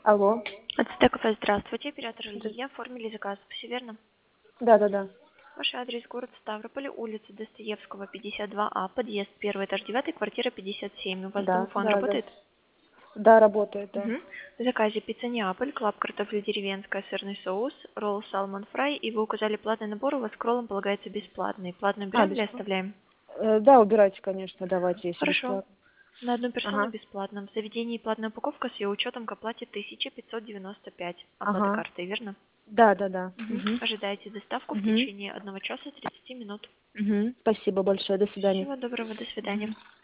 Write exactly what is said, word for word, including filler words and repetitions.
Алло. Ацтек кафе, здравствуйте, оператор Здра- Лилия, оформили заказ, все верно? Да, да, да. Ваш адрес город Ставрополь, улица Достоевского, пятьдесят два А, подъезд первый этаж девятый, квартира пятьдесят семь. У вас Да, домофон да, да. работает? Да, работает, да. Угу. В заказе пицца Неаполь, клаб картофель деревенская, сырный соус, ролл салмон фрай, и вы указали платный набор, у вас к роллам полагается бесплатный. Платный А, берем или бесплатно? оставляем? Э, да, убирайте, конечно, давайте, если Хорошо. бесплатно. На одну персону Ага, бесплатно. В заведении платная упаковка с ее учетом к оплате тысяча пятьсот девяносто пять. Оплата ага. картой, верно? Да, да, да. Мгм. Угу. Ожидайте доставку в Угу. течение одного часа тридцати минут. Угу. Спасибо большое, до свидания. Всего доброго, до свидания. Угу.